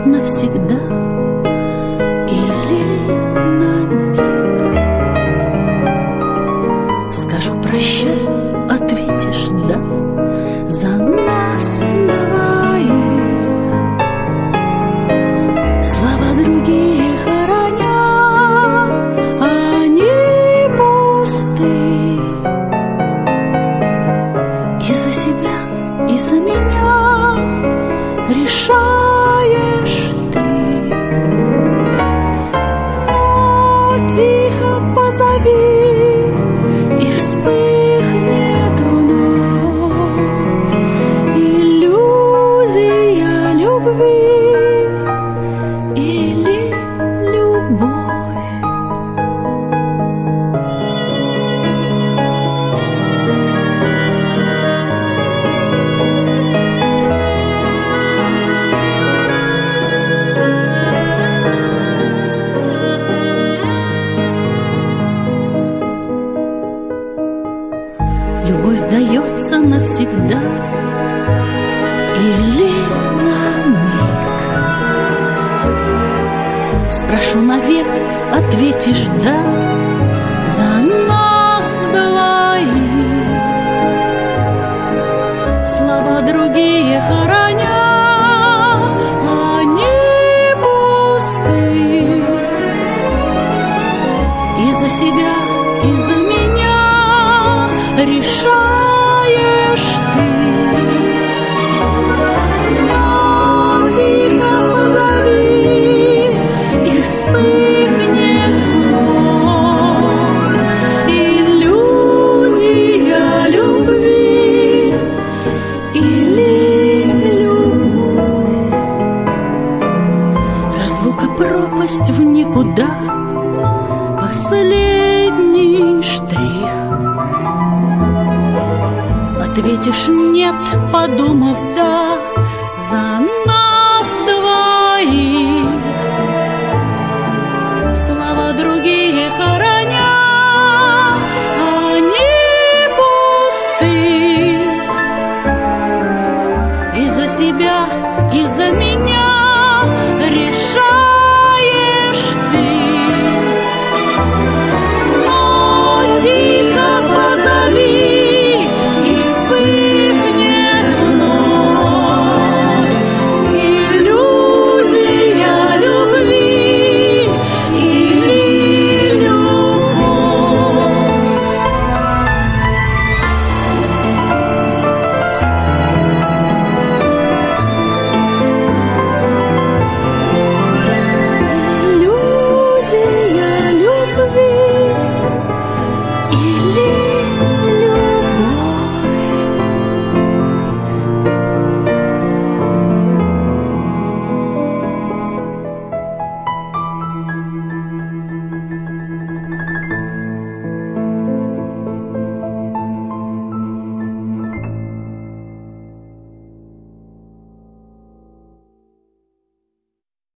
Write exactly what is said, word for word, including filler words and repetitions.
навсегда или на миг. Скажу прощай, ответишь да за нас двоих. Слова другие хороня, они пусты. И за себя, и за меня решаешь ты. Но тихо позови, и вспыхнет вновь иллюзия любви или любовь. Любовь дается навсегда или на миг. Спрошу навек, ответишь да за нас двоих. Слова другие хороня, они пусты. И за себя, и за меня решаешь ты. Но тихо позови, и вспыхнет вновь иллюзия любви или любовь. Разлука, пропасть в никуда, последний штрих. Ответишь нет, подумав да за